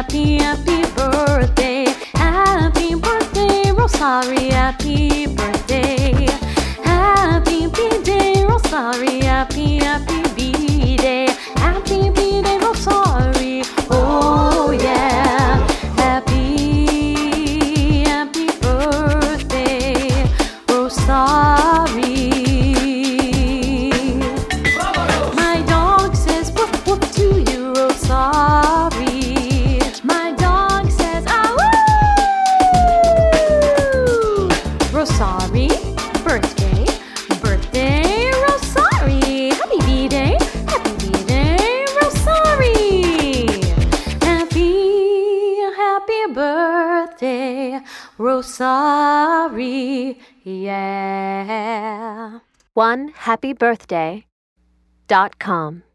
happy, happy birthday. Happy birthday, Rosari, happy birthday. Happy B-Day, Rosari, happy, happy B-Day. Happy B-Day, Rosari, oh yeah. Happy, happy birthday, Rosari. My dog says woof woof to you, Rosari. My dog says ah woo. Rosari, birthday, birthday, Rosari. Happy B-Day, Rosari. Happy, happy birthday, Rosari. Yeah. OneHappyBirthday.com